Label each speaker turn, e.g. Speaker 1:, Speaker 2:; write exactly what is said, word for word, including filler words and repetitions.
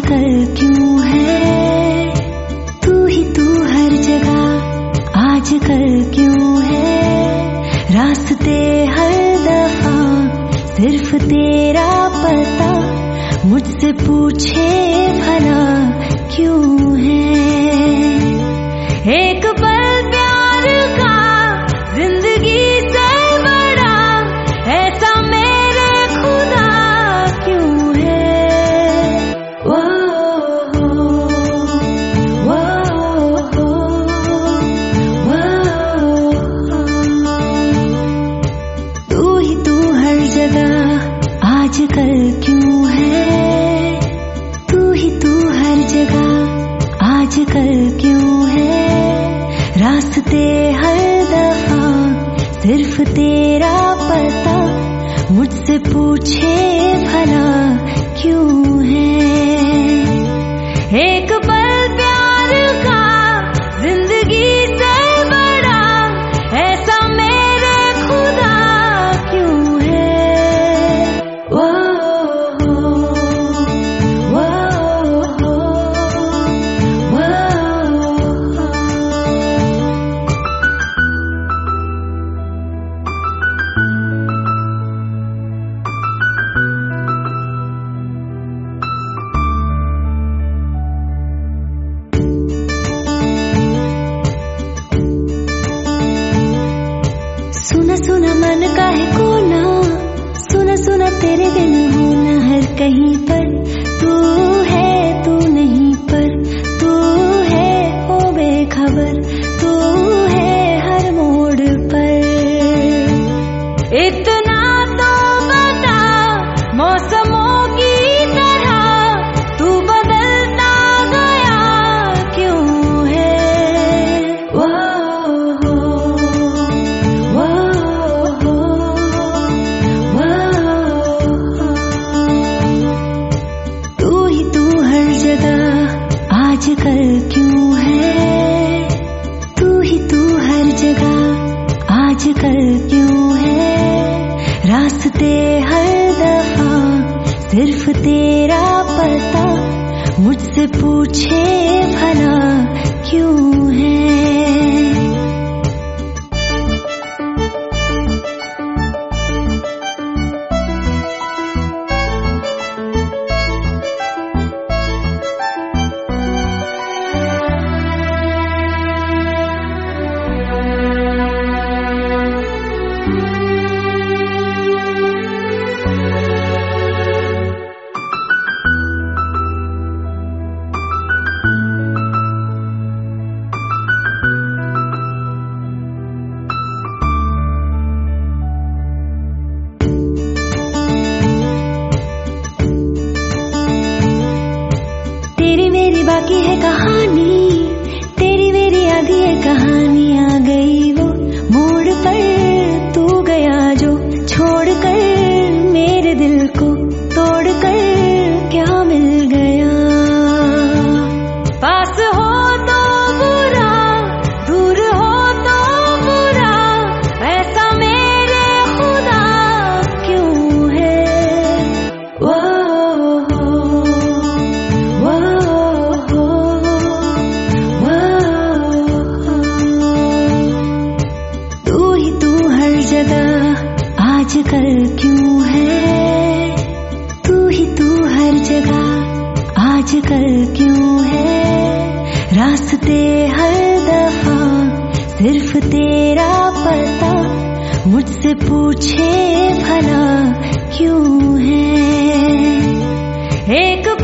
Speaker 1: आजकल क्यों है तू ही तू हर जगह, आजकल क्यों है रास्ते हर दफा सिर्फ तेरा पता, मुझसे पूछे भला क्यों है। एक पल प्यार का जिंदगी से बड़ा, ऐसा मेरे खुदा क्यों है। वो वो वो तू ही तू हर जगह, आजकल क्यों है तू ही तू हर जगह, आजकल क्यों है रास्ते हर दफा सिर्फ तेरा पता, मुझसे पूछे भला क्यों है। एक पल प्यार का जिंदगी से बड़ा, ऐसा मेरे खुदा क्यों है। वो सुना सुना मन का है कोना, सुना सुना तेरे बिन होना हर कहीं पर, तू है तू नहीं पर, तू है ओ बेखबर, तू है हर मोड़ पर। इतना तो बता मौसमों की तरह, तू बदलता गया क्यों है। वो आजकल क्यों है तू ही तू हर जगह, आजकल क्यों है रास्ते हर दफा सिर्फ तेरा पता, मुझसे पूछे भला क्यों है। बाकी है कहानी तेरी मेरी, आधी है कहानी, आ गई वो मोड़ पर तू गया जो, छोड़ कर मेरे दिल को तोड़ कर क्या मिल गया। पास हो तो बुरा, दूर हो तो बुरा, ऐसा मेरे खुदा क्यों है। वो आजकल क्यों है तू ही तू हर जगह, आजकल क्यों है रास्ते हर दफा सिर्फ तेरा पता, मुझसे पूछे भला क्यों है। एक